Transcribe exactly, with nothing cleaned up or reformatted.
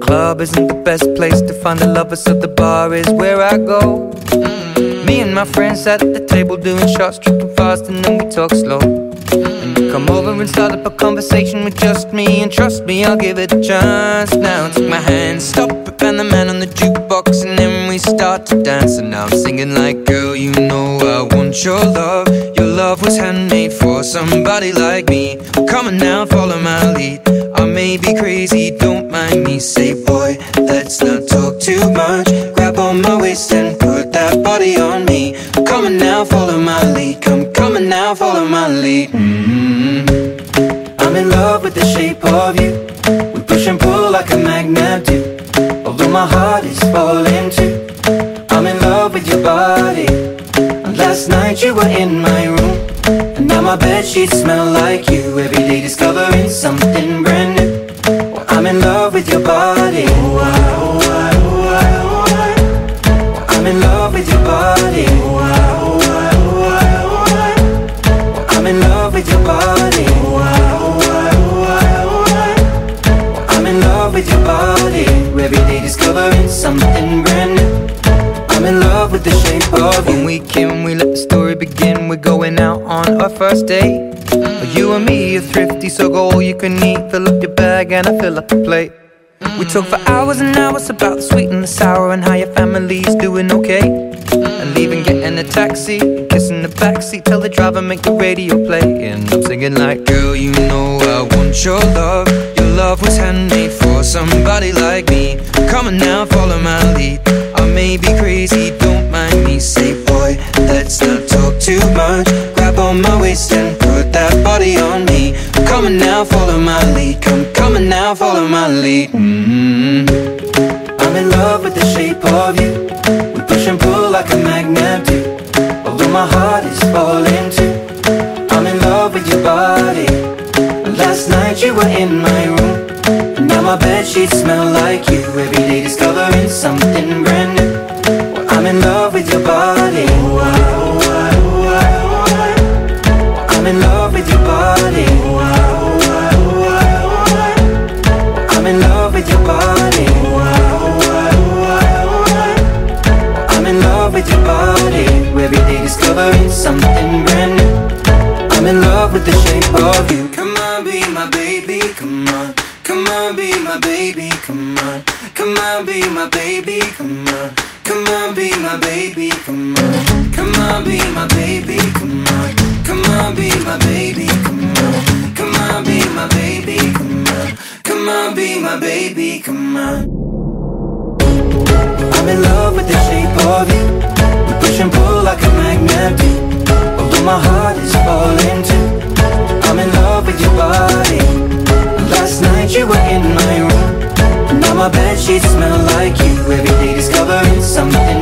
club isn't the best place to find the lovers, so the bar is where I go. Mm-hmm. Me and my friends sat at the table doing shots, tripping fast, and then we talk slow. And you come over and start up a conversation with just me, and trust me, I'll give it a chance. Now take my hand, stop it, and the man on the jukebox, and then we start to dance. And now I'm singing like, girl, you know I want your love. Your love was handmade for somebody like me. Come on now, follow my lead. I may be crazy, don't mind me. Say, boy, let's not talk too much. Grab on my waist and put that body on me. Come on now, follow my lead. Come, come on now, follow my lead. Mm-hmm. I'm in love with the shape of you. We push and pull like a magnet do. Although my heart is falling too, I'm in love with your body. And last night you were in my room, and now my bedsheets smell like you. Every day discovering something brand new. Well, I'm in love with your body. Oh, I, oh, I, oh, I, oh, I. Well, I'm in love with your body. Oh, I, oh, I, oh, I, oh, I. Well, I'm in love with your body. Oh, I, oh, I, oh, I, oh, I. Well, I'm in love with your body. Every day discovering something brand new. I'm in love with the shape of you. When we came, we let the story begin. We're going out on our first date. Mm-hmm. You and me are thrifty, so go all you can eat. Fill up your bag and I fill up the plate. Mm-hmm. We talk for hours and hours about the sweet and the sour, and how your family's doing okay. Mm-hmm. And leaving, getting a taxi, kissing the backseat, tell the driver make the radio play. And I'm singing like, girl, you know I want your love. Your love was handmade for somebody like me. Come on now, follow my lead. I may be crazy, don't mind me. Say, boy, let's not talk too much. Grab on my waist and put that body on me. Come on now, follow my lead. Come, come on now, follow my lead. Mm-hmm. I'm in love with the shape of you. We push and pull like a magnet do. Although my heart is falling too, I'm in love with your body. And last night you were in my room, and now my bedsheets smell like you. Every day discovering something brand new. Well, I'm in love with your body. Oh, I, oh, I, oh, I, oh, I. Well, I'm in love with your body. Oh, I, oh, I, oh, I, oh, I. Well, I'm in love with your body. Oh, I, oh, I, oh, I, oh, I. Well, I'm in love with your body. Every day discovering something brand new. I'm in love with the shape of you. Come on, be my baby, come on. Come on, be my baby, come on. Come on, be my baby, come on. Come on, be my baby, come on. Come on, be my baby, come on. Come on, be my baby, come on. Come on, be my baby, come on. Come on, be my baby, come on. I'm in love with the shape of you. We push and pull like a magnet do. Although my heart is falling too, I'm in love with your body. Last night you were in my room, and now my bedsheets smell like you. Every day discovering something